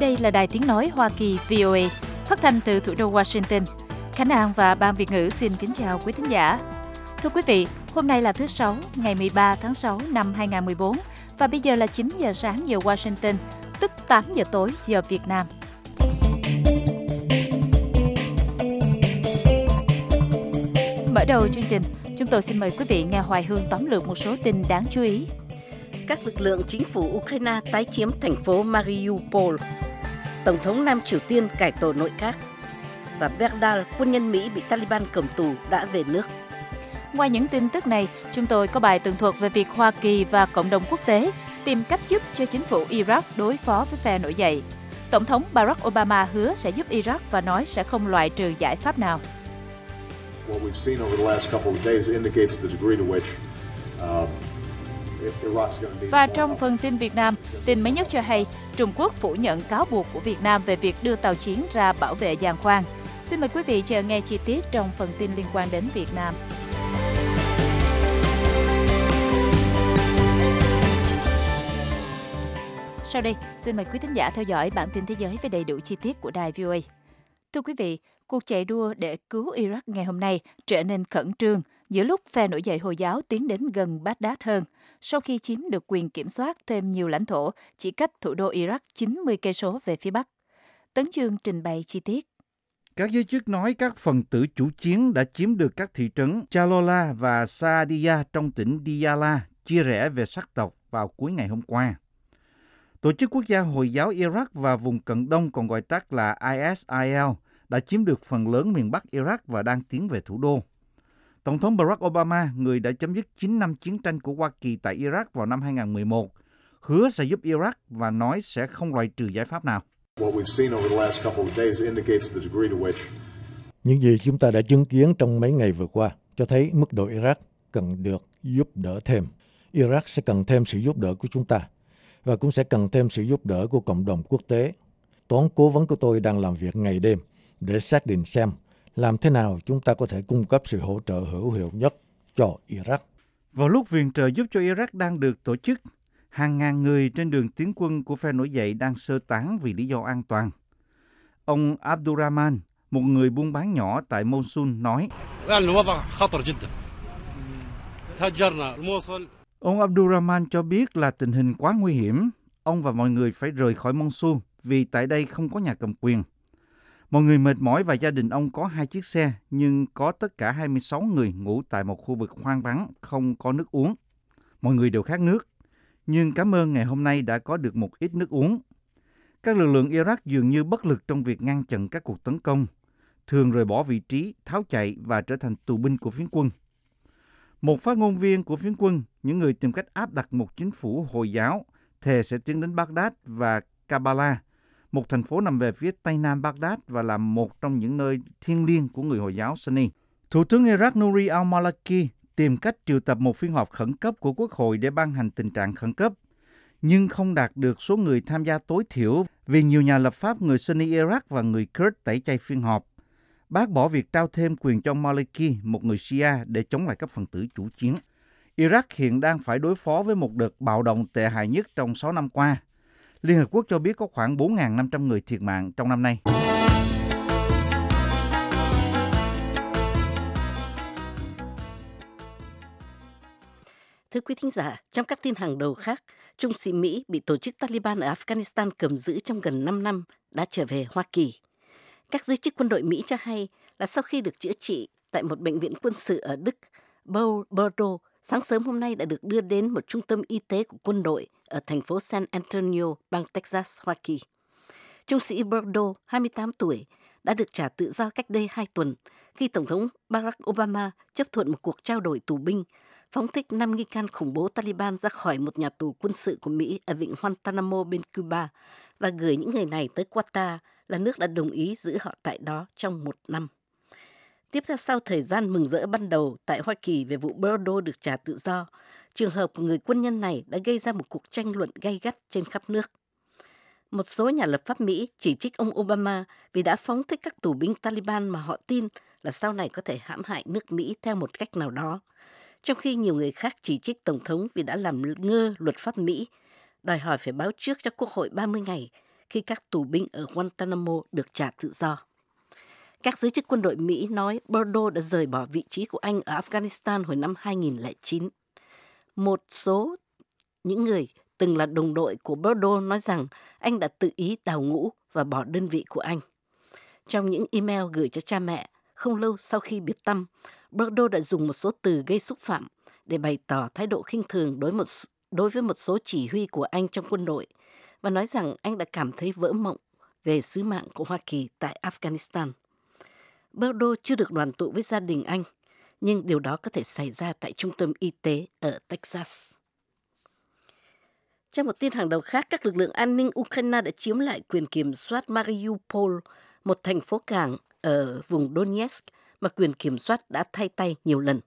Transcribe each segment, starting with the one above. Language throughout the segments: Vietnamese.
Đây là Đài Tiếng Nói Hoa Kỳ VOA, phát thanh từ thủ đô Washington. Khánh An và Ban Việt ngữ xin kính chào quý thính giả. Thưa quý vị, hôm nay là thứ Sáu, ngày 13 tháng 6 năm 2014, và bây giờ là 9 giờ sáng giờ Washington, tức 8 giờ tối giờ Việt Nam. Mở đầu chương trình, chúng tôi xin mời quý vị nghe Hoài Hương tóm lược một số tin đáng chú ý. Các lực lượng chính phủ Ukraine tái chiếm thành phố Mariupol. Tổng thống Nam Triều Tiên cải tổ nội các. Và Baghdad, quân nhân Mỹ bị Taliban cầm tù đã về nước. Ngoài những tin tức này, chúng tôi có bài tường thuật về việc Hoa Kỳ và cộng đồng quốc tế tìm cách giúp cho chính phủ Iraq đối phó với phe nổi dậy. Tổng thống Barack Obama hứa sẽ giúp Iraq và nói sẽ không loại trừ giải pháp nào. Và trong phần tin Việt Nam, tin mới nhất cho hay Trung Quốc phủ nhận cáo buộc của Việt Nam về việc đưa tàu chiến ra bảo vệ giàn khoan. Xin mời quý vị chờ nghe chi tiết trong phần tin liên quan đến Việt Nam. Sau đây, xin mời quý thính giả theo dõi bản tin thế giới với đầy đủ chi tiết của đài VOA. Thưa quý vị, cuộc chạy đua để cứu Iraq ngày hôm nay trở nên khẩn trương giữa lúc phe nổi dậy Hồi giáo tiến đến gần Baghdad hơn, sau khi chiếm được quyền kiểm soát thêm nhiều lãnh thổ chỉ cách thủ đô Iraq 90 cây số về phía bắc. Tấn Chương trình bày chi tiết. Các giới chức nói các phần tử chủ chiến đã chiếm được các thị trấn Jalola và Saadiya trong tỉnh Diyala, chia rẽ về sắc tộc vào cuối ngày hôm qua. Tổ chức Quốc gia Hồi giáo Iraq và vùng Cận Đông, còn gọi tắt là ISIL, đã chiếm được phần lớn miền Bắc Iraq và đang tiến về thủ đô. Tổng thống Barack Obama, người đã chấm dứt 9 năm chiến tranh của Hoa Kỳ tại Iraq vào năm 2011, hứa sẽ giúp Iraq và nói sẽ không loại trừ giải pháp nào. Những gì chúng ta đã chứng kiến trong mấy ngày vừa qua cho thấy mức độ Iraq cần được giúp đỡ thêm. Iraq sẽ cần thêm sự giúp đỡ của chúng ta và cũng sẽ cần thêm sự giúp đỡ của cộng đồng quốc tế. Toán cố vấn của tôi đang làm việc ngày đêm để xác định xem làm thế nào chúng ta có thể cung cấp sự hỗ trợ hữu hiệu nhất cho Iraq. Vào lúc viện trợ giúp cho Iraq đang được tổ chức, hàng ngàn người trên đường tiến quân của phe nổi dậy đang sơ tán vì lý do an toàn. Ông Abdurrahman, một người buôn bán nhỏ tại Mosul, nói: Ông Abdurrahman cho biết là tình hình quá nguy hiểm. Ông và mọi người phải rời khỏi Mosul vì tại đây không có nhà cầm quyền. Mọi người mệt mỏi và gia đình ông có 2 chiếc xe, nhưng có tất cả 26 người ngủ tại một khu vực hoang vắng, không có nước uống. Mọi người đều khát nước, nhưng cảm ơn ngày hôm nay đã có được một ít nước uống. Các lực lượng Iraq dường như bất lực trong việc ngăn chặn các cuộc tấn công, thường rời bỏ vị trí, tháo chạy và trở thành tù binh của phiến quân. Một phát ngôn viên của phiến quân, những người tìm cách áp đặt một chính phủ Hồi giáo, thề sẽ tiến đến Baghdad và Karbala, một thành phố nằm về phía tây nam Baghdad và là một trong những nơi thiêng liêng của người Hồi giáo Sunni. Thủ tướng Iraq Nouri al-Maliki tìm cách triệu tập một phiên họp khẩn cấp của Quốc hội để ban hành tình trạng khẩn cấp, nhưng không đạt được số người tham gia tối thiểu vì nhiều nhà lập pháp người Sunni Iraq và người Kurd tẩy chay phiên họp, bác bỏ việc trao thêm quyền cho Maliki, một người Shia, để chống lại các phần tử chủ chiến. Iraq hiện đang phải đối phó với một đợt bạo động tệ hại nhất trong 6 năm qua. Liên Hợp Quốc cho biết có khoảng 4.500 người thiệt mạng trong năm nay. Thưa quý thính giả, trong các tin hàng đầu khác, Trung sĩ Mỹ bị tổ chức Taliban ở Afghanistan cầm giữ trong gần 5 năm đã trở về Hoa Kỳ. Các giới chức quân đội Mỹ cho hay là sau khi được chữa trị tại một bệnh viện quân sự ở Đức, Bordeaux, sáng sớm hôm nay đã được đưa đến một trung tâm y tế của quân đội ở thành phố San Antonio, bang Texas, Hoa Kỳ. Trung sĩ Bordeaux, 28 tuổi, đã được trả tự do cách đây 2 tuần khi Tổng thống Barack Obama chấp thuận một cuộc trao đổi tù binh, phóng thích 5 nghi can khủng bố Taliban ra khỏi một nhà tù quân sự của Mỹ ở vịnh Guantanamo bên Cuba và gửi những người này tới Qatar, là nước đã đồng ý giữ họ tại đó trong 1 năm. Tiếp theo sau thời gian mừng rỡ ban đầu tại Hoa Kỳ về vụ Bordeaux được trả tự do, trường hợp của người quân nhân này đã gây ra một cuộc tranh luận gay gắt trên khắp nước. Một số nhà lập pháp Mỹ chỉ trích ông Obama vì đã phóng thích các tù binh Taliban mà họ tin là sau này có thể hãm hại nước Mỹ theo một cách nào đó, trong khi nhiều người khác chỉ trích Tổng thống vì đã làm ngơ luật pháp Mỹ, đòi hỏi phải báo trước cho Quốc hội 30 ngày khi các tù binh ở Guantanamo được trả tự do. Các giới chức quân đội Mỹ nói Bordeaux đã rời bỏ vị trí của anh ở Afghanistan hồi năm 2009. Một số những người từng là đồng đội của Bordeaux nói rằng anh đã tự ý đào ngũ và bỏ đơn vị của anh. Trong những email gửi cho cha mẹ, không lâu sau khi biệt tăm, Bordeaux đã dùng một số từ gây xúc phạm để bày tỏ thái độ khinh thường đối với một số chỉ huy của anh trong quân đội và nói rằng anh đã cảm thấy vỡ mộng về sứ mạng của Hoa Kỳ tại Afghanistan. Bordeaux chưa được đoàn tụ với gia đình anh, nhưng điều đó có thể xảy ra tại trung tâm y tế ở Texas. Trong một tin hàng đầu khác, các lực lượng an ninh Ukraine đã chiếm lại quyền kiểm soát Mariupol, một thành phố cảng ở vùng Donetsk mà quyền kiểm soát đã thay tay nhiều lần.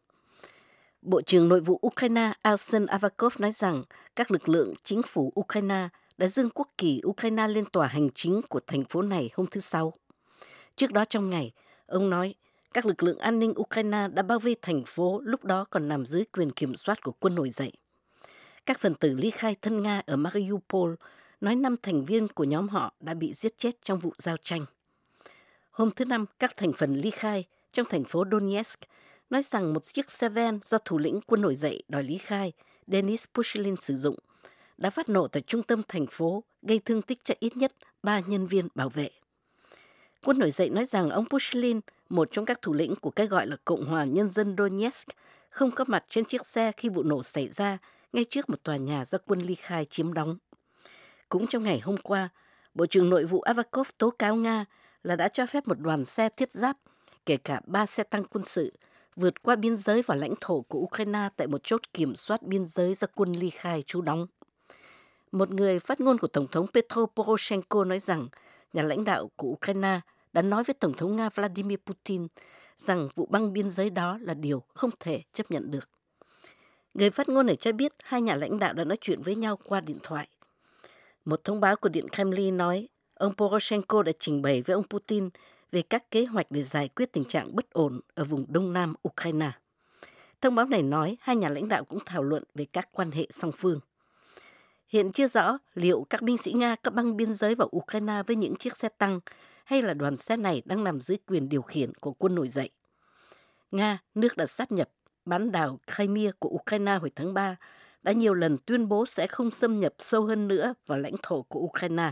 Bộ trưởng Nội vụ Ukraine Arsen Avakov nói rằng các lực lượng chính phủ Ukraine đã dâng quốc kỳ Ukraine lên tòa hành chính của thành phố này hôm thứ Sáu. Trước đó trong ngày, ông nói các lực lượng an ninh Ukraine đã bao vây thành phố lúc đó còn nằm dưới quyền kiểm soát của quân nổi dậy. Các phần tử ly khai thân Nga ở Mariupol nói 5 thành viên của nhóm họ đã bị giết chết trong vụ giao tranh. Hôm thứ Năm, các thành phần ly khai trong thành phố Donetsk nói rằng một chiếc xe van do thủ lĩnh quân nổi dậy đòi ly khai Denis Pushilin sử dụng đã phát nổ tại trung tâm thành phố, gây thương tích cho ít nhất 3 nhân viên bảo vệ. Quân nổi dậy nói rằng ông Pushilin, một trong các thủ lĩnh của cái gọi là Cộng hòa Nhân dân Donetsk, không có mặt trên chiếc xe khi vụ nổ xảy ra ngay trước một tòa nhà do quân ly khai chiếm đóng. Cũng trong ngày hôm qua, Bộ trưởng Nội vụ Avakov tố cáo Nga là đã cho phép một đoàn xe thiết giáp, kể cả 3 xe tăng quân sự, vượt qua biên giới vào lãnh thổ của Ukraine tại một chốt kiểm soát biên giới do quân ly khai trú đóng. Một người phát ngôn của Tổng thống Petro Poroshenko nói rằng nhà lãnh đạo của Ukraine đã nói với Tổng thống Nga Vladimir Putin rằng vụ băng biên giới đó là điều không thể chấp nhận được. Người phát ngôn này cho biết hai nhà lãnh đạo đã nói chuyện với nhau qua điện thoại. Một thông báo của Điện Kremlin nói ông Poroshenko đã trình bày với ông Putin về các kế hoạch để giải quyết tình trạng bất ổn ở vùng Đông Nam Ukraine. Thông báo này nói hai nhà lãnh đạo cũng thảo luận về các quan hệ song phương. Hiện chưa rõ liệu các binh sĩ Nga có băng biên giới vào Ukraine với những chiếc xe tăng hay là đoàn xe này đang nằm dưới quyền điều khiển của quân nổi dậy. Nga, nước đã sát nhập bán đảo Crimea của Ukraine hồi tháng 3, đã nhiều lần tuyên bố sẽ không xâm nhập sâu hơn nữa vào lãnh thổ của Ukraine.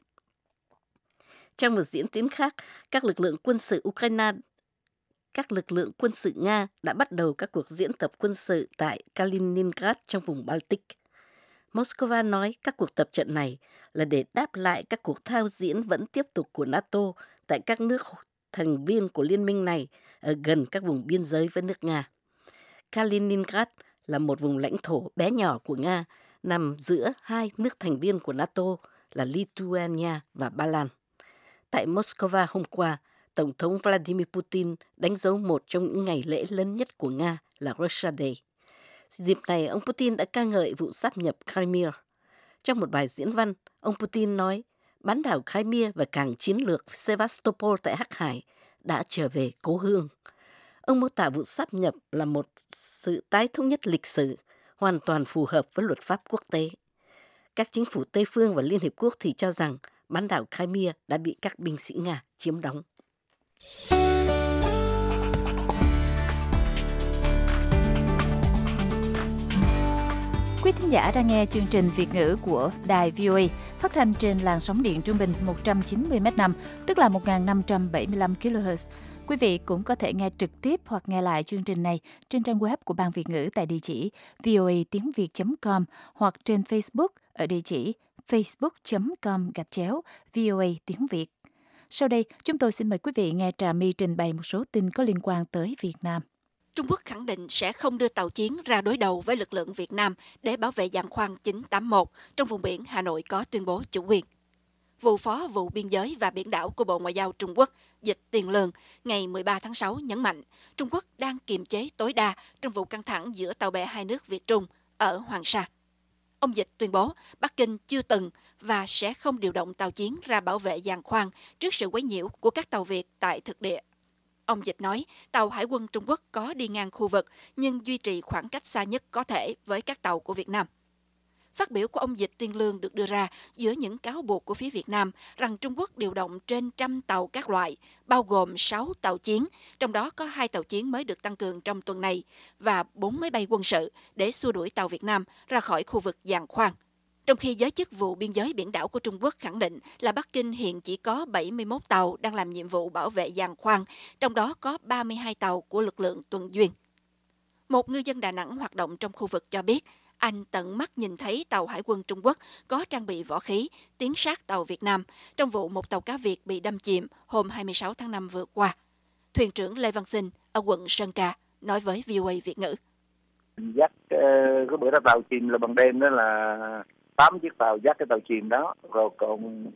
Trong một diễn tiến khác, các lực lượng quân sự Nga đã bắt đầu các cuộc diễn tập quân sự tại Kaliningrad trong vùng Baltic. Moscow nói các cuộc tập trận này là để đáp lại các cuộc thao diễn vẫn tiếp tục của NATO tại các nước thành viên của liên minh này ở gần các vùng biên giới với nước Nga. Kaliningrad là một vùng lãnh thổ bé nhỏ của Nga, nằm giữa hai nước thành viên của NATO là Lithuania và Ba Lan. Tại Moscow hôm qua, Tổng thống Vladimir Putin đánh dấu một trong những ngày lễ lớn nhất của Nga là Russia Day. Dịp này, ông Putin đã ca ngợi vụ sáp nhập Crimea. Trong một bài diễn văn, ông Putin nói bán đảo Crimea và cảng chiến lược Sevastopol tại Hắc Hải đã trở về cố hương. Ông mô tả vụ sáp nhập là một sự tái thống nhất lịch sử, hoàn toàn phù hợp với luật pháp quốc tế. Các chính phủ Tây phương và Liên Hiệp Quốc thì cho rằng bán đảo Crimea đã bị các binh sĩ Nga chiếm đóng. Quý thính giả đang nghe chương trình Việt ngữ của Đài VOA, phát thanh trên làn sóng điện trung bình 190 m/5, tức là 1575 kHz. Quý vị cũng có thể nghe trực tiếp hoặc nghe lại chương trình này trên trang web của Ban Việt ngữ tại địa chỉ voatiengviet.com hoặc trên Facebook ở địa chỉ facebook.com/VOA tiếng Việt. Sau đây, chúng tôi xin mời quý vị nghe Trà My trình bày một số tin có liên quan tới Việt Nam. Trung Quốc khẳng định sẽ không đưa tàu chiến ra đối đầu với lực lượng Việt Nam để bảo vệ giàn khoan 981 trong vùng biển Hà Nội có tuyên bố chủ quyền. Vụ Phó vụ Biên giới và Biển đảo của Bộ Ngoại giao Trung Quốc, Dịch Tiền Lương, ngày 13 tháng 6 nhấn mạnh Trung Quốc đang kiềm chế tối đa trong vụ căng thẳng giữa tàu bè hai nước Việt-Trung ở Hoàng Sa. Ông Dịch tuyên bố Bắc Kinh chưa từng và sẽ không điều động tàu chiến ra bảo vệ giàn khoan trước sự quấy nhiễu của các tàu Việt tại thực địa. Ông Dịch nói tàu Hải quân Trung Quốc có đi ngang khu vực nhưng duy trì khoảng cách xa nhất có thể với các tàu của Việt Nam. Phát biểu của ông Dịch Tiên Lương được đưa ra giữa những cáo buộc của phía Việt Nam rằng Trung Quốc điều động trên 100 tàu các loại, bao gồm 6 tàu chiến, trong đó có 2 tàu chiến mới được tăng cường trong tuần này, và 4 máy bay quân sự để xua đuổi tàu Việt Nam ra khỏi khu vực giàn khoan. Trong khi giới chức vụ biên giới biển đảo của Trung Quốc khẳng định là Bắc Kinh hiện chỉ có 71 tàu đang làm nhiệm vụ bảo vệ giàn khoan, trong đó có 32 tàu của lực lượng tuần duyên. Một ngư dân Đà Nẵng hoạt động trong khu vực cho biết, anh tận mắt nhìn thấy tàu Hải quân Trung Quốc có trang bị võ khí tiến sát tàu Việt Nam trong vụ một tàu cá Việt bị đâm chìm hôm 26 tháng 5 vừa qua. Thuyền trưởng Lê Văn Sinh ở quận Sơn Trà nói với VOA Việt ngữ. Dắt cái bữa đó tàu chìm là bằng đêm đó là 8 chiếc tàu dắt cái tàu chìm đó, rồi còn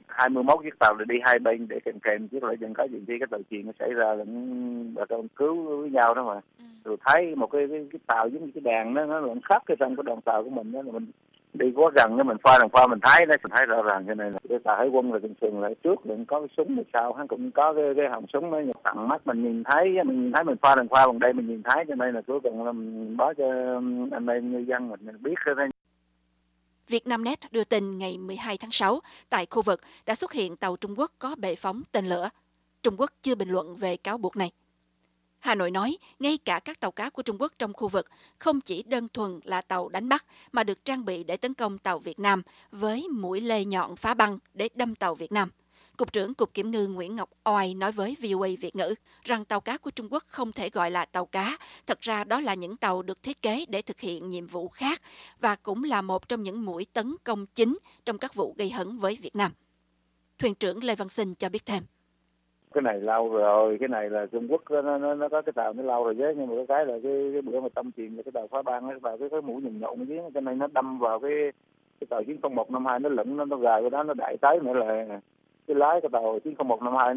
21 chiếc tàu để đi hai bên để kèm chiếc lại, chẳng có gì khi cái tàu chìm nó xảy ra là bà con cứu với nhau đó mà. Rồi thấy một cái tàu giống như cái đàn nó lẫn khắp cái trong cái đoàn tàu của mình đó, là mình đi quá gần mình pha mình thấy đó, mình thấy rõ ràng cái này là cái tàu Hải quân là thường lại trước đừng có cái súng hay sao, hắn cũng có cái họng súng nó tận mắt mình nhìn thấy mình pha bằng đây mình nhìn thấy, cho nên là cuối cùng là mình báo cho anh em ngư dân mình biết cái này. Vietnamnet đưa tin ngày 12 tháng 6, tại khu vực đã xuất hiện tàu Trung Quốc có bệ phóng tên lửa. Trung Quốc chưa bình luận về cáo buộc này. Hà Nội nói, ngay cả các tàu cá của Trung Quốc trong khu vực không chỉ đơn thuần là tàu đánh bắt, mà được trang bị để tấn công tàu Việt Nam với mũi lê nhọn phá băng để đâm tàu Việt Nam. Cục trưởng Cục Kiểm ngư Nguyễn Ngọc Oai nói với VOA Việt ngữ rằng tàu cá của Trung Quốc không thể gọi là tàu cá. Thật ra đó là những tàu được thiết kế để thực hiện nhiệm vụ khác và cũng là một trong những mũi tấn công chính trong các vụ gây hấn với Việt Nam. Thuyền trưởng Lê Văn Sinh cho biết thêm. Cái này lâu rồi, cái này là Trung Quốc nó có cái tàu nó lâu rồi chứ, nhưng mà cái là cái bữa mà tông chìm là cái tàu phá băng nó vào cái mũi nhìn nhọn dưới, cho nên nó đâm vào cái tàu 90152 nó lẫn nó gài cái đó nó đẩy tới nữa là cái lái cái tàu 90152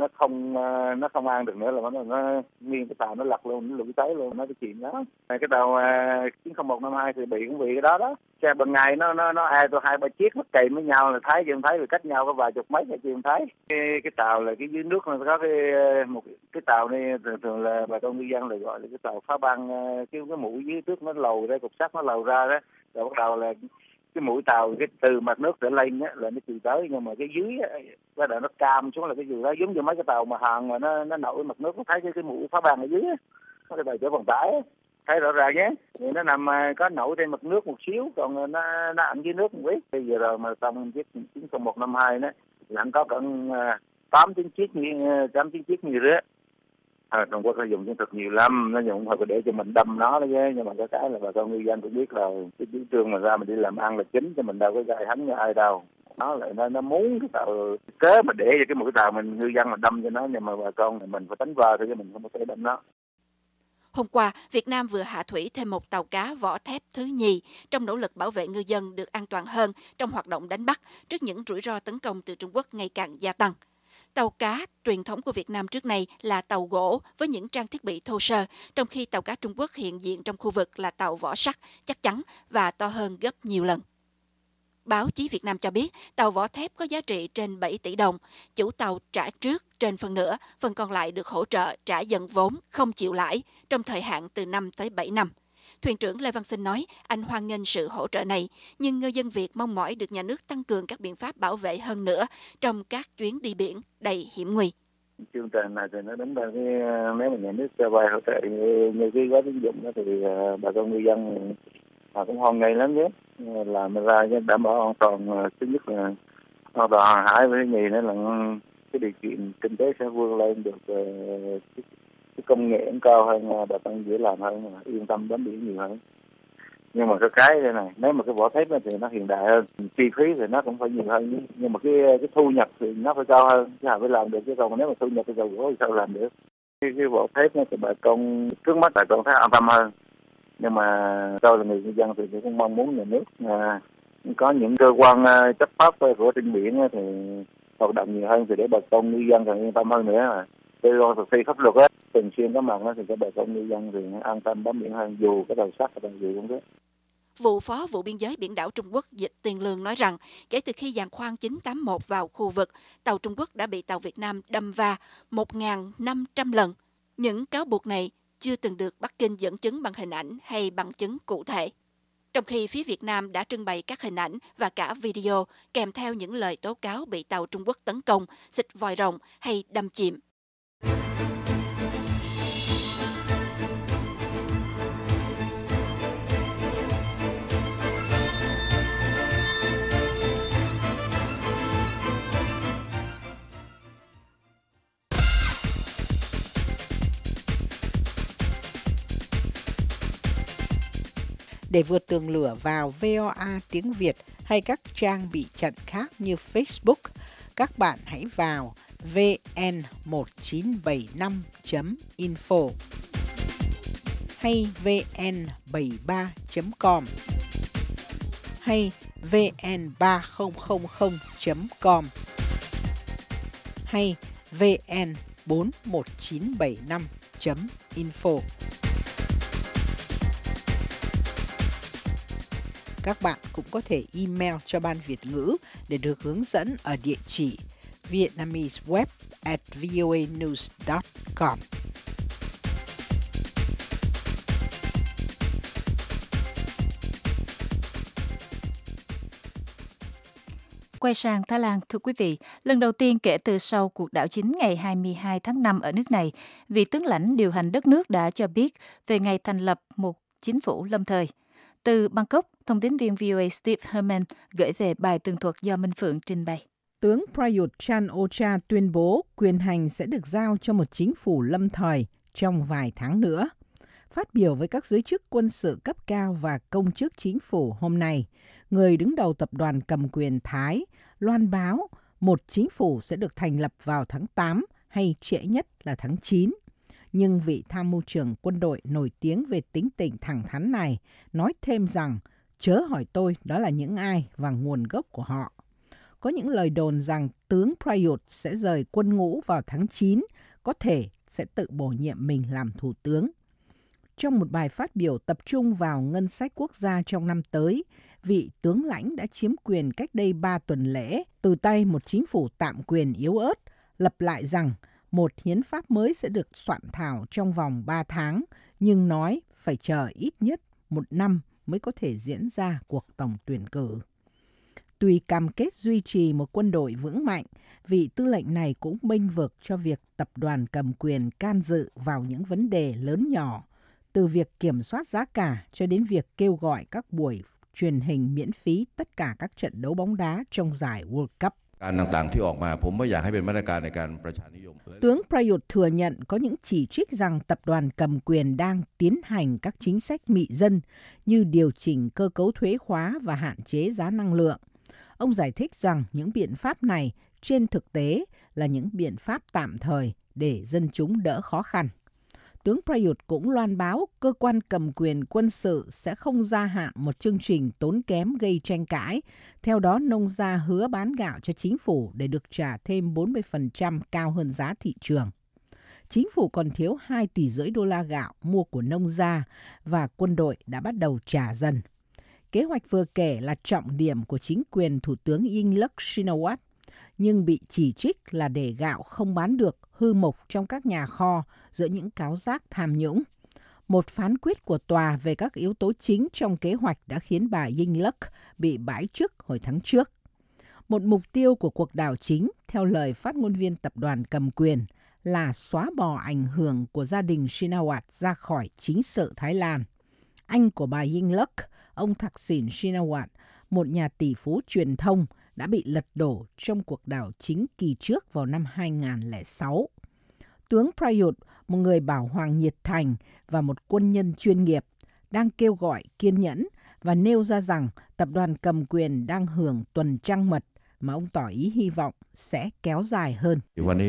nó không an được nữa, là nó nghiêng cái tàu nó lật luôn, nó lụi tới luôn, nó bị chìm đó. Cái tàu 90152 thì bị cũng bị cái đó. Xe ban ngày nó hai ba chiếc nó kèm với nhau là thấy là cách nhau có vài chục mấy là chưa thấy. Cái tàu là cái dưới nước nó có cái tàu này thường là bà con ngư dân là gọi là cái tàu phá băng, cái mũi dưới nước nó lầu ra, cục sắt nó lầu ra đó, rồi bắt đầu là cái mũi tàu cái từ mặt nước trở lên á là nó chìm tới, nhưng mà cái dưới bắt đầu nó cam xuống là cái gì đó giống như mấy cái tàu mà hàng mà nó nổi mặt nước, nó thấy cái mũi phá băng ở dưới á, nó cái tàu chở vận tải thấy rõ ràng nhé, thì nó nằm có nổi trên mặt nước một xíu, còn nó ẩn dưới nước một ít. Bây giờ rồi mà xong chiếc 90152 đó là có cỡ 8 chiếc như thế. Trung Quốc nó dùng chiến thuật nhiều lắm, nó dùng phải để cho mình đâm nó đó chứ, nhưng mà cái là bà con ngư dân cũng biết là cái chủ trương mà ra mình đi làm ăn là chính, cho mình đâu có gây hấn với ai đâu. Nó lại nó muốn cái tàu kế mà để cho cái mũi tàu mình ngư dân mà đâm cho nó, nhưng mà bà con mình phải đánh vào thôi chứ mình không có thể đâm nó. Hôm qua, Việt Nam vừa hạ thủy thêm một tàu cá vỏ thép thứ nhì trong nỗ lực bảo vệ ngư dân được an toàn hơn trong hoạt động đánh bắt trước những rủi ro tấn công từ Trung Quốc ngày càng gia tăng. Tàu cá truyền thống của Việt Nam trước đây là tàu gỗ với những trang thiết bị thô sơ, trong khi tàu cá Trung Quốc hiện diện trong khu vực là tàu vỏ sắt, chắc chắn và to hơn gấp nhiều lần. Báo chí Việt Nam cho biết tàu vỏ thép có giá trị trên 7 tỷ đồng, chủ tàu trả trước trên phần nửa, phần còn lại được hỗ trợ trả dần vốn, không chịu lãi trong thời hạn từ 5 tới 7 năm. Thuyền trưởng Lê Văn Sinh nói anh hoan nghênh sự hỗ trợ này, nhưng ngư dân Việt mong mỏi được nhà nước tăng cường các biện pháp bảo vệ hơn nữa trong các chuyến đi biển đầy hiểm nguy. Chương trình này thì nó đến đây nếu mà nhà nước cho vay hỗ trợ như cái gói tín dụng đó thì bà con ngư dân cũng hoan nghênh lắm nhé, làm ra đảm bảo an toàn, thứ nhất là an toàn hàng hải, với nhì nữa là cái điều kiện kinh tế sẽ vươn lên được, cái công nghệ cũng cao hơn, bà con dễ làm hơn, yên tâm bám biển nhiều hơn. Nhưng mà cái này nếu mà cái vỏ thép thì nó hiện đại hơn, chi phí thì nó cũng phải nhiều hơn, nhưng mà cái thu nhập thì nó phải cao hơn, chứ phải làm được, chứ còn nếu mà thu nhập cái dầu gỗ thì sao làm được. Cái vỏ thép thì bà con trước mắt bà con thấy an tâm hơn, nhưng mà tôi là người ngư dân thì cũng mong muốn nhà nước có những cơ quan chấp pháp của trên biển thì hoạt động nhiều hơn, thì để bà con ngư dân còn yên tâm hơn nữa. Cơ quan thực thi pháp luật á thường xuyên có mặt thì cho bà con ngư dân thì an tâm bám biển hơn, dù cái tàu sắt hay tàu gì cũng thế. Vụ Phó vụ Biên giới Biển đảo Trung Quốc Dịch Tiên Lương nói rằng kể từ khi giàn khoan 981 vào khu vực, tàu Trung Quốc đã bị tàu Việt Nam đâm va 1.500 lần. Những cáo buộc này chưa từng được Bắc Kinh dẫn chứng bằng hình ảnh hay bằng chứng cụ thể. trong khi phía Việt Nam đã trưng bày các hình ảnh và cả video kèm theo những lời tố cáo bị tàu Trung Quốc tấn công, xịt vòi rồng hay đâm chìm. Để vượt tường lửa vào VOA tiếng Việt hay các trang bị chặn khác như Facebook, các bạn hãy vào vn1975.info hay vn73.com hay vn3000.com hay vn41975.info. Các bạn cũng có thể email cho Ban Việt ngữ để được hướng dẫn ở địa chỉ vietnameseweb@voanews.com. Quay sang Thái Lan, thưa quý vị, lần đầu tiên kể từ sau cuộc đảo chính ngày 22 tháng 5 ở nước này, vị tướng lãnh điều hành đất nước đã cho biết về ngày thành lập một chính phủ lâm thời. Từ Bangkok, thông tín viên VOA Steve Herman gửi về bài tường thuật do Minh Phượng trình bày. Tướng Prayut Chan-o-cha tuyên bố quyền hành sẽ được giao cho một chính phủ lâm thời trong vài tháng nữa. Phát biểu với các giới chức quân sự cấp cao và công chức chính phủ hôm nay, người đứng đầu tập đoàn cầm quyền Thái loan báo một chính phủ sẽ được thành lập vào tháng 8 hay trễ nhất là tháng 9. Nhưng vị tham mưu trưởng quân đội nổi tiếng về tính tình thẳng thắn này nói thêm rằng chớ hỏi tôi đó là những ai và nguồn gốc của họ. Có những lời đồn rằng tướng Prayut sẽ rời quân ngũ vào tháng 9, có thể sẽ tự bổ nhiệm mình làm thủ tướng. Trong một bài phát biểu tập trung vào ngân sách quốc gia trong năm tới, vị tướng lãnh đã chiếm quyền cách đây 3 tuần lễ từ tay một chính phủ tạm quyền yếu ớt, lặp lại rằng một hiến pháp mới sẽ được soạn thảo trong vòng 3 tháng, nhưng nói phải chờ ít nhất 1 năm mới có thể diễn ra cuộc tổng tuyển cử. Tuy cam kết duy trì một quân đội vững mạnh, vị tư lệnh này cũng bênh vực cho việc tập đoàn cầm quyền can dự vào những vấn đề lớn nhỏ, từ việc kiểm soát giá cả cho đến việc kêu gọi các buổi truyền hình miễn phí tất cả các trận đấu bóng đá trong giải World Cup. Tướng Prayut thừa nhận có những chỉ trích rằng tập đoàn cầm quyền đang tiến hành các chính sách mị dân như điều chỉnh cơ cấu thuế khóa và hạn chế giá năng lượng. Ông giải thích rằng những biện pháp này trên thực tế là những biện pháp tạm thời để dân chúng đỡ khó khăn. Tướng Prayut cũng loan báo cơ quan cầm quyền quân sự sẽ không gia hạn một chương trình tốn kém gây tranh cãi. Theo đó, nông gia hứa bán gạo cho chính phủ để được trả thêm 40% cao hơn giá thị trường. Chính phủ còn thiếu 2,5 tỷ đô la gạo mua của nông gia và quân đội đã bắt đầu trả dần. Kế hoạch vừa kể là trọng điểm của chính quyền Thủ tướng Yingluck Shinawatra, nhưng bị chỉ trích là để gạo không bán được hư mộc trong các nhà kho giữa những cáo giác tham nhũng. Một phán quyết của tòa về các yếu tố chính trong kế hoạch đã khiến bà Yingluck bị bãi chức hồi tháng trước. Một mục tiêu của cuộc đảo chính, theo lời phát ngôn viên tập đoàn cầm quyền, là xóa bỏ ảnh hưởng của gia đình Shinawatra ra khỏi chính sự Thái Lan. Anh của bà Yingluck, ông Thaksin Shinawatra, một nhà tỷ phú truyền thông, đã bị lật đổ trong cuộc đảo chính kỳ trước vào năm 2006. Tướng Prayut, một người bảo hoàng nhiệt thành và một quân nhân chuyên nghiệp, đang kêu gọi kiên nhẫn và nêu ra rằng tập đoàn cầm quyền đang hưởng tuần trăng mật mà ông tỏ ý hy vọng sẽ kéo dài hơn.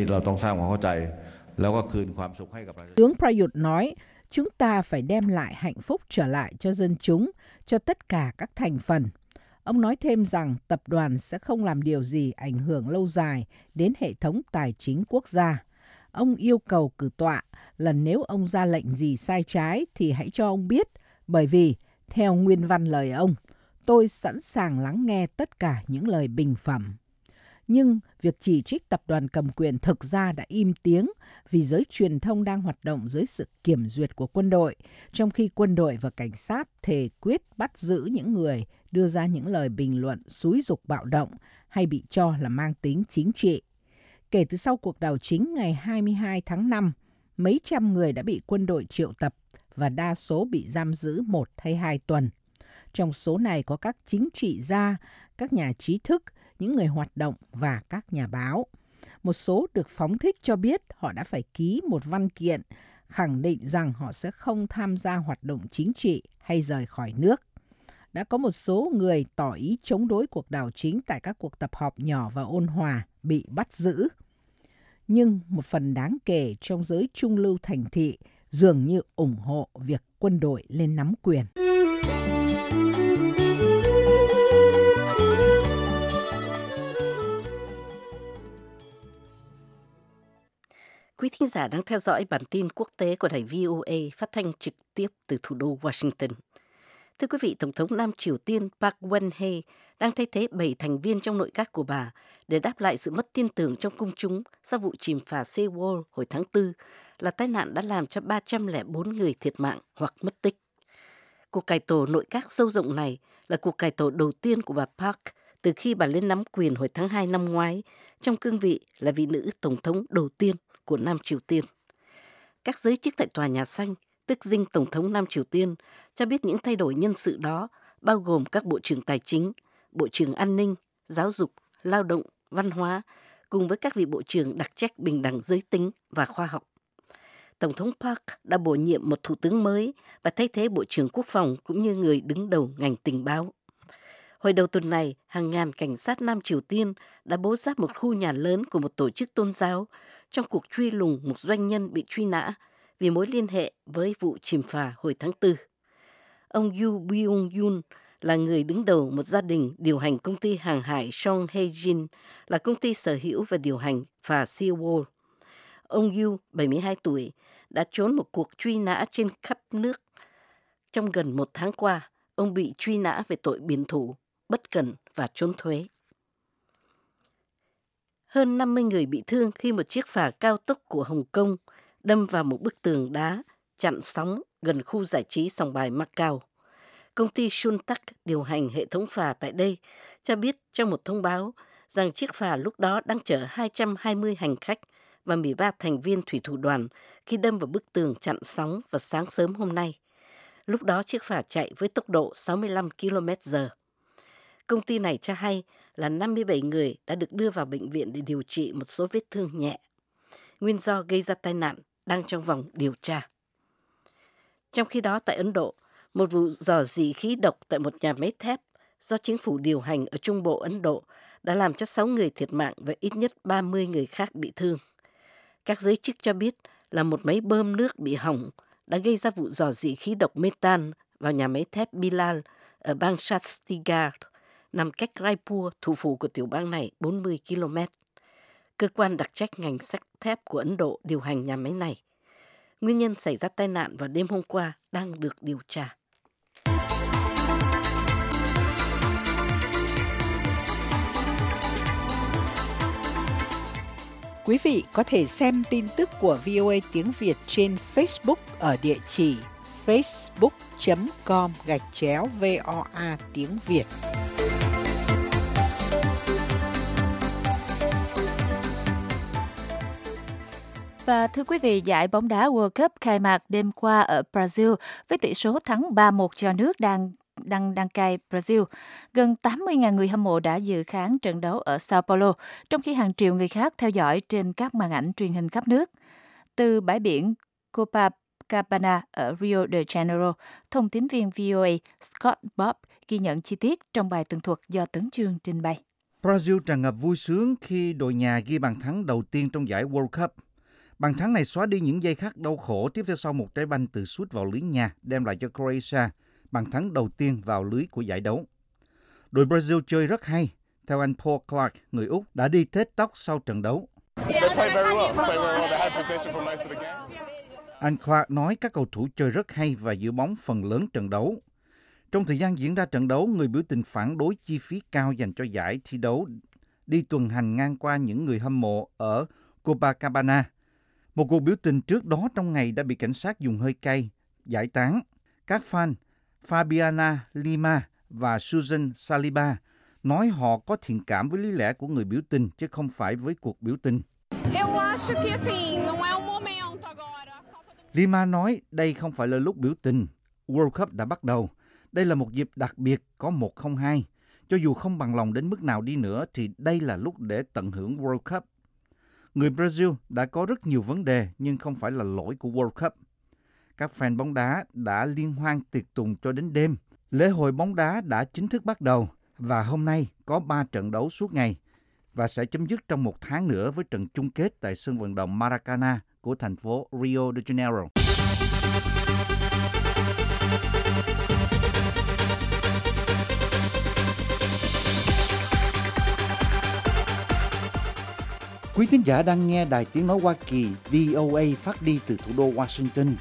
Tướng Prayut nói, chúng ta phải đem lại hạnh phúc trở lại cho dân chúng, cho tất cả các thành phần. Ông nói thêm rằng tập đoàn sẽ không làm điều gì ảnh hưởng lâu dài đến hệ thống tài chính quốc gia. Ông yêu cầu cử tọa là nếu ông ra lệnh gì sai trái thì hãy cho ông biết, bởi vì, theo nguyên văn lời ông, tôi sẵn sàng lắng nghe tất cả những lời bình phẩm. Nhưng việc chỉ trích tập đoàn cầm quyền thực ra đã im tiếng vì giới truyền thông đang hoạt động dưới sự kiểm duyệt của quân đội, trong khi quân đội và cảnh sát thề quyết bắt giữ những người đưa ra những lời bình luận xúi giục bạo động hay bị cho là mang tính chính trị. Kể từ sau cuộc đảo chính ngày 22 tháng 5, mấy trăm người đã bị quân đội triệu tập và đa số bị giam giữ 1 hay 2 tuần. Trong số này có các chính trị gia, các nhà trí thức, những người hoạt động và các nhà báo. Một số được phóng thích cho biết họ đã phải ký một văn kiện khẳng định rằng họ sẽ không tham gia hoạt động chính trị hay rời khỏi nước. Đã có một số người tỏ ý chống đối cuộc đảo chính tại các cuộc tập họp nhỏ và ôn hòa bị bắt giữ. Nhưng một phần đáng kể trong giới trung lưu thành thị dường như ủng hộ việc quân đội lên nắm quyền. Quý thính giả đang theo dõi bản tin quốc tế của đài VOA phát thanh trực tiếp từ thủ đô Washington. Thưa quý vị, Tổng thống Nam Triều Tiên Park Geun-hye đang thay thế 7 thành viên trong nội các của bà để đáp lại sự mất tin tưởng trong công chúng sau vụ chìm phà Sewol hồi tháng 4 là tai nạn đã làm cho 304 người thiệt mạng hoặc mất tích. Cuộc cải tổ nội các sâu rộng này là cuộc cải tổ đầu tiên của bà Park từ khi bà lên nắm quyền hồi tháng 2 năm ngoái, trong cương vị là vị nữ tổng thống đầu tiên của Nam Triều Tiên. Các giới chức tại Tòa Nhà Xanh, tức dinh Tổng thống Nam Triều Tiên, cho biết những thay đổi nhân sự đó bao gồm các bộ trưởng tài chính, bộ trưởng an ninh, giáo dục, lao động, văn hóa, cùng với các vị bộ trưởng đặc trách bình đẳng giới tính và khoa học. Tổng thống Park đã bổ nhiệm một thủ tướng mới và thay thế bộ trưởng quốc phòng cũng như người đứng đầu ngành tình báo. Hồi đầu tuần này, hàng ngàn cảnh sát Nam Triều Tiên đã bố giáp một khu nhà lớn của một tổ chức tôn giáo trong cuộc truy lùng một doanh nhân bị truy nã vì mối liên hệ với vụ chìm phà hồi tháng 4. Ông Yu Byung-yun là người đứng đầu một gia đình điều hành công ty hàng hải Song Hae-jin, là công ty sở hữu và điều hành phà Sewol. Ông Yu, 72 tuổi, đã trốn một cuộc truy nã trên khắp nước. Trong gần 1 tháng qua, ông bị truy nã về tội biển thủ, bất cẩn và trốn thuế. Hơn 50 người bị thương khi một chiếc phà cao tốc của Hồng Kông đâm vào một bức tường đá chặn sóng gần khu giải trí sòng bài Macau. Công ty Suntac điều hành hệ thống phà tại đây cho biết trong một thông báo rằng chiếc phà lúc đó đang chở 220 hành khách và 13 thành viên thủy thủ đoàn khi đâm vào bức tường chặn sóng vào sáng sớm hôm nay. Lúc đó chiếc phà chạy với tốc độ 65 km/h. Công ty này cho hay là 57 người đã được đưa vào bệnh viện để điều trị một số vết thương nhẹ. Nguyên do gây ra tai nạn đang trong vòng điều tra. Trong khi đó tại Ấn Độ, một vụ rò rỉ khí độc tại một nhà máy thép do chính phủ điều hành ở Trung Bộ Ấn Độ đã làm cho 6 người thiệt mạng và ít nhất 30 người khác bị thương. Các giới chức cho biết là một máy bơm nước bị hỏng đã gây ra vụ rò rỉ khí độc metan vào nhà máy thép Bilal ở bang Chhattisgarh, nằm cách Raipur, thủ phủ của tiểu bang này, 40 km. Cơ quan đặc trách ngành sắt thép của Ấn Độ điều hành nhà máy này. Nguyên nhân xảy ra tai nạn vào đêm hôm qua đang được điều tra. Quý vị có thể xem tin tức của VOA tiếng Việt trên Facebook ở địa chỉ facebook.com/VOA tiếng Việt. Và thưa quý vị, giải bóng đá World Cup khai mạc đêm qua ở Brazil với tỷ số thắng 3-1 cho nước đăng cai Brazil. Gần 80.000 người hâm mộ đã dự khán trận đấu ở Sao Paulo, trong khi hàng triệu người khác theo dõi trên các màn ảnh truyền hình khắp nước. Từ bãi biển Copacabana ở Rio de Janeiro, thông tín viên VOA Scott Bob ghi nhận chi tiết trong bài tường thuật do Tấn Chương trình bày. Brazil tràn ngập vui sướng khi đội nhà ghi bàn thắng đầu tiên trong giải World Cup. Bàn thắng này xóa đi những giây khắc đau khổ tiếp theo sau một trái banh từ sút vào lưới nhà, đem lại cho Croatia bàn thắng đầu tiên vào lưới của giải đấu. Đội Brazil chơi rất hay. Theo anh Paul Clark, người Úc, đã đi tết tóc sau trận đấu. Anh Clark nói các cầu thủ chơi rất hay và giữ bóng phần lớn trận đấu. Trong thời gian diễn ra trận đấu, người biểu tình phản đối chi phí cao dành cho giải thi đấu đi tuần hành ngang qua những người hâm mộ ở Copacabana. Một cuộc biểu tình trước đó trong ngày đã bị cảnh sát dùng hơi cay giải tán. Các fan Fabiana Lima và Susan Saliba nói họ có thiện cảm với lý lẽ của người biểu tình chứ không phải với cuộc biểu tình. Lima nói đây không phải là lúc biểu tình. World Cup đã bắt đầu. Đây là một dịp đặc biệt có 102. Cho dù không bằng lòng đến mức nào đi nữa thì đây là lúc để tận hưởng World Cup. Người Brazil đã có rất nhiều vấn đề nhưng không phải là lỗi của World Cup. Các fan bóng đá đã liên hoan tiệc tùng cho đến đêm. Lễ hội bóng đá đã chính thức bắt đầu và hôm nay có 3 trận đấu suốt ngày và sẽ chấm dứt trong 1 tháng nữa với trận chung kết tại sân vận động Maracana của thành phố Rio de Janeiro. Quý thính giả đang nghe Đài Tiếng Nói Hoa Kỳ VOA phát đi từ thủ đô Washington.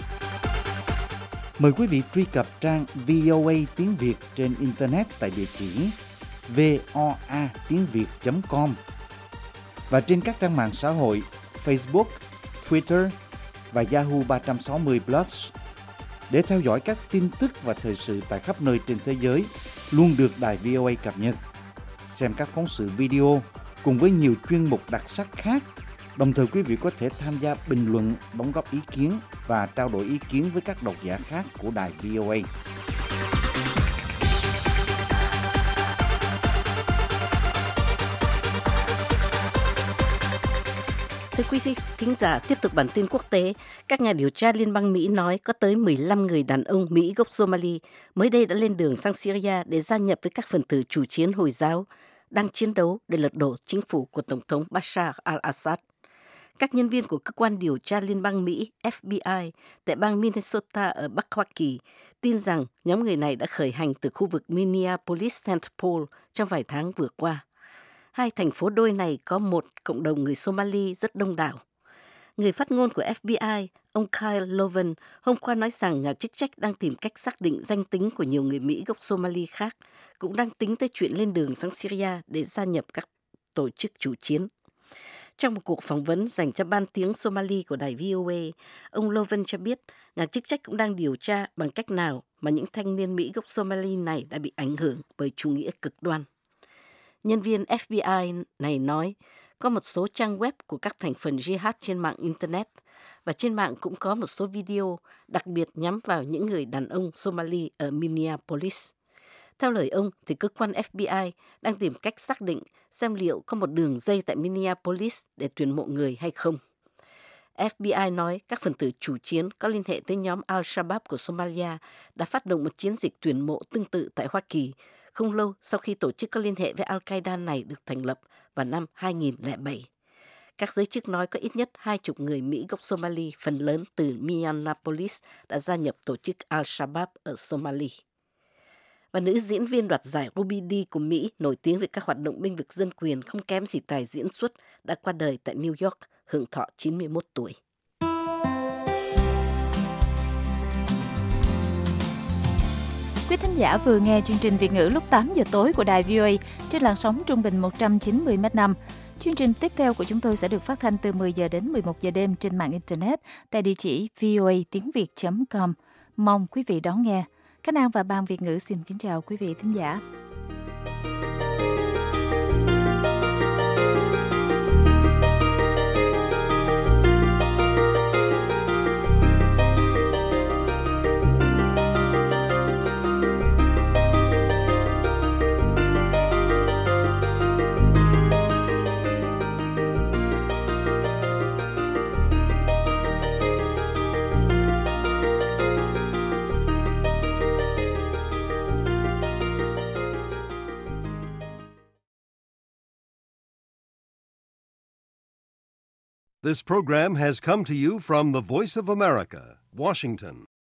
Mời quý vị truy cập trang VOA tiếng Việt trên Internet tại địa chỉ voatiengviet.com và trên các trang mạng xã hội Facebook, Twitter và Yahoo 360 Blogs để theo dõi các tin tức và thời sự tại khắp nơi trên thế giới luôn được Đài VOA cập nhật. Xem các phóng sự video cùng với nhiều chuyên mục đặc sắc khác. Đồng thời quý vị có thể tham gia bình luận, đóng góp ý kiến và trao đổi ý kiến với các độc giả khác của Đài VOA. Thưa quý thính giả, tiếp tục bản tin quốc tế. Các nhà điều tra Liên bang Mỹ nói có tới 15 người đàn ông Mỹ gốc Somali mới đây đã lên đường sang Syria để gia nhập với các phần tử chủ chiến Hồi giáo đang chiến đấu để lật đổ chính phủ của Tổng thống Bashar al-Assad. Các nhân viên của cơ quan điều tra Liên bang Mỹ FBI tại bang Minnesota ở Bắc Hoa Kỳ tin rằng nhóm người này đã khởi hành từ khu vực Minneapolis-St. Paul trong vài tháng vừa qua. Hai thành phố đôi này có một cộng đồng người Somali rất đông đảo. Người phát ngôn của FBI, ông Kyle Loven, hôm qua nói rằng nhà chức trách đang tìm cách xác định danh tính của nhiều người Mỹ gốc Somali khác, cũng đang tính tới chuyện lên đường sang Syria để gia nhập các tổ chức chủ chiến. Trong một cuộc phỏng vấn dành cho ban tiếng Somali của đài VOA, ông Loven cho biết nhà chức trách cũng đang điều tra bằng cách nào mà những thanh niên Mỹ gốc Somali này đã bị ảnh hưởng bởi chủ nghĩa cực đoan. Nhân viên FBI này nói có một số trang web của các thành phần jihad trên mạng Internet và trên mạng cũng có một số video đặc biệt nhắm vào những người đàn ông Somali ở Minneapolis. Theo lời ông, thì cơ quan FBI đang tìm cách xác định xem liệu có một đường dây tại Minneapolis để tuyển mộ người hay không. FBI nói các phần tử chủ chiến có liên hệ tới nhóm Al-Shabaab của Somalia đã phát động một chiến dịch tuyển mộ tương tự tại Hoa Kỳ không lâu sau khi tổ chức có liên hệ với Al-Qaeda này được thành lập vào năm 2007. Các giới chức nói có ít nhất 20 người Mỹ gốc Somali, phần lớn từ Minneapolis, đã gia nhập tổ chức Al-Shabaab ở Somalia. Và nữ diễn viên đoạt giải Ruby Dee của Mỹ, nổi tiếng về các hoạt động bênh vực dân quyền không kém gì tài diễn xuất, đã qua đời tại New York, hưởng thọ 91 tuổi. Quý thính giả vừa nghe chương trình Việt ngữ lúc 8 giờ tối của đài VOA trên làn sóng trung bình 190 m/5. Chương trình tiếp theo của chúng tôi sẽ được phát thanh từ 10 giờ đến 11 giờ đêm trên mạng Internet tại địa chỉ voatiengviet.com. Mong quý vị đón nghe. Khánh An và Ban Việt ngữ xin kính chào quý vị thính giả. This program has come to you from the Voice of America, Washington.